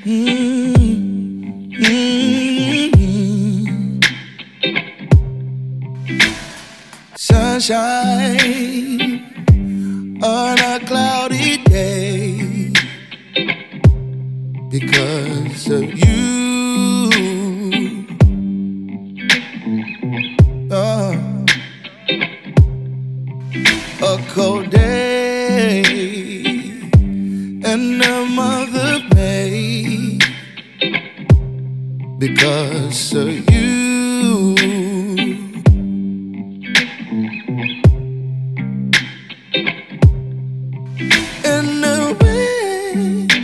Sunshine on a cloudy day because of you. A cold day in the month of May because of you. In the way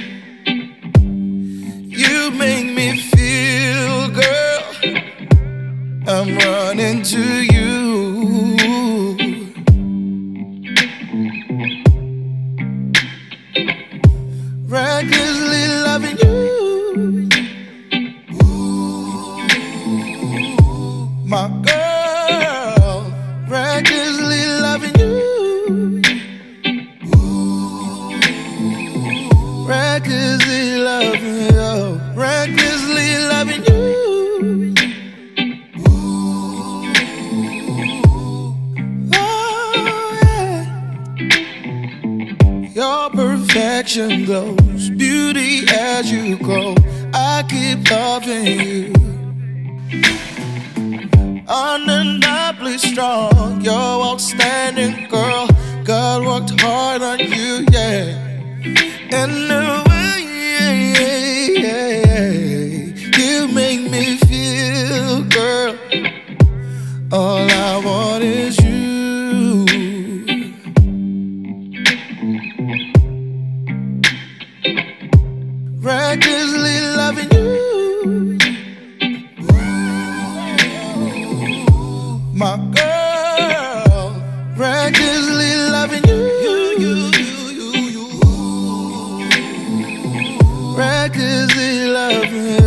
you make me feel, girl, I'm running to you. Recklessly loving you, my girl. Recklessly loving you, recklessly loving you, recklessly loving you. Oh yeah, your perfection glows, beauty as you grow. I keep loving you. Undeniably strong, you're outstanding, girl. God worked hard on you, yeah. And the way you make me feel, girl, all I want is you. Recklessly loving you, my girl. Recklessly loving you, recklessly loving